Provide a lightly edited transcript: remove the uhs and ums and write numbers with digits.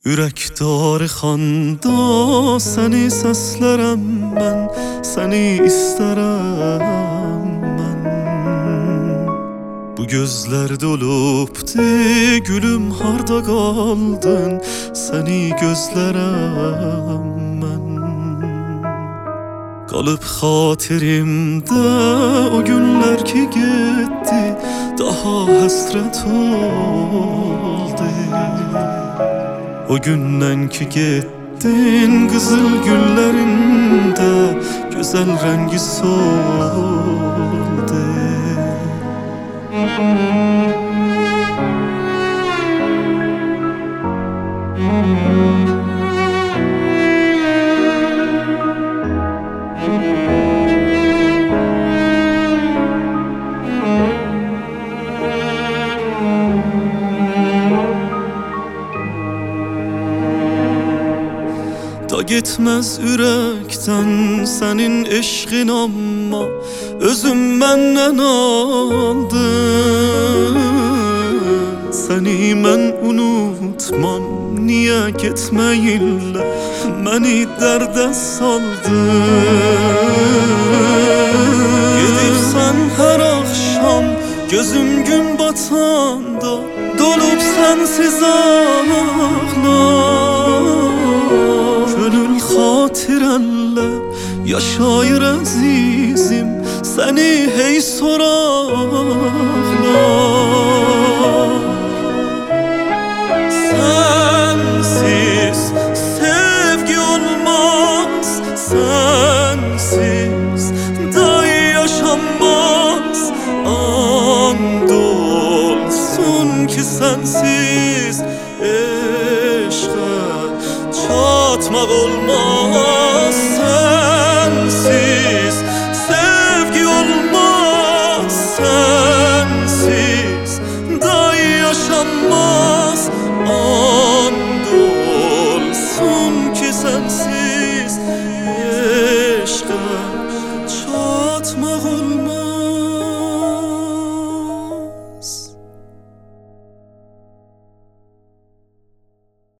Ürəkdar xanda səni səslərəm mən, səni istərəm mən. Bu gözlər dolubdu, gülüm harda qaldın, səni gözlərəm mən. Qalıb xatirimdə o günlər ki getdi, daha həsrət oldu. O gündən ki getdin, qızıl güllərində gözəl rəngi soldu. Da getməz ürəkdən sənin eşqin, amma özüm məndən aldın. Səni mən unutmam, niyə getməyinlə məni dərdə saldın. Gedirsən hər axşam gözüm gün batanda, dolub sənsiz ağlar. Gönül xatirənlə yaşayır əzizim, səni hey soraqlar. Sensiz sevgi olmaz, sensiz day yaşanmaz. And olsun ki sensiz eşqə çatmaq olmaz.